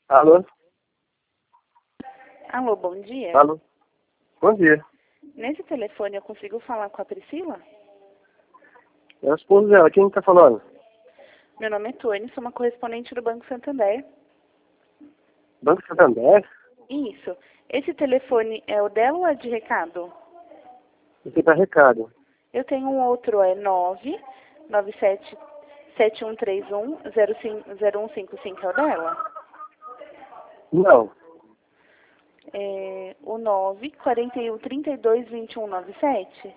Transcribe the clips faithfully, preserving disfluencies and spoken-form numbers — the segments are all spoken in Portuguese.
Alô? Alô, bom dia. Alô? Bom dia. Nesse telefone eu consigo falar com a Priscila? É a esposa dela. Quem está falando? Meu nome é Tony, sou uma correspondente do Banco Santander. Banco Santander? Isso. Esse telefone é o dela ou é de recado? Você para recado. Eu tenho um outro, é nove nove sete sete um três um zero cinco zero um cinco cinco, é o dela? Não. É o nove quatro um três dois dois um nove sete?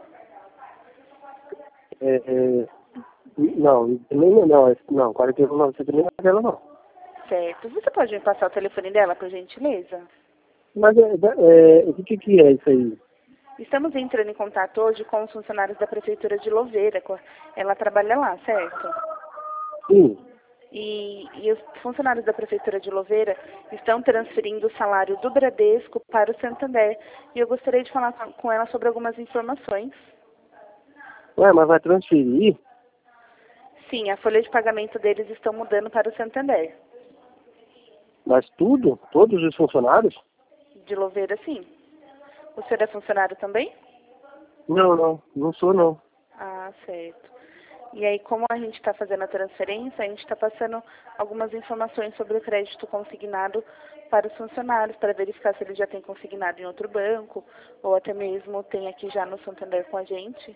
É, é, não, nem não. Não, quarenta e um não, você também não é dela, não. Certo. Você pode me passar o telefone dela, por gentileza? Mas é, é, o que, que é isso aí? Estamos entrando em contato hoje com os funcionários da Prefeitura de Louveira. Ela trabalha lá, certo? Sim. E, e os funcionários da Prefeitura de Louveira estão transferindo o salário do Bradesco para o Santander. E eu gostaria de falar com com ela sobre algumas informações. Ué, mas vai transferir? Sim, a folha de pagamento deles estão mudando para o Santander. Mas tudo? Todos os funcionários? De Louveira, sim. O senhor é funcionário também? Não, não. Não sou, não. Ah, certo. E aí, como a gente está fazendo a transferência, a gente está passando algumas informações sobre o crédito consignado para os funcionários, para verificar se ele já tem consignado em outro banco, ou até mesmo tem aqui já no Santander com a gente.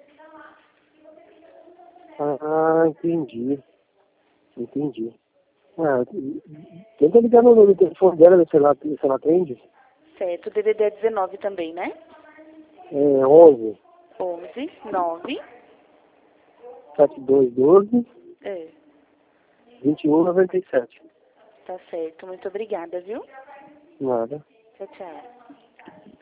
Ah, entendi. Entendi. Ah, tenta ligar no, no telefone dela, se ela, se ela atende. Certo, o D D D é dezenove também, né? É onze, onze, nove, sete dois doze, é, vinte e um noventa e sete. tá certo. Muito obrigada, viu? Nada. Tchau, tchau.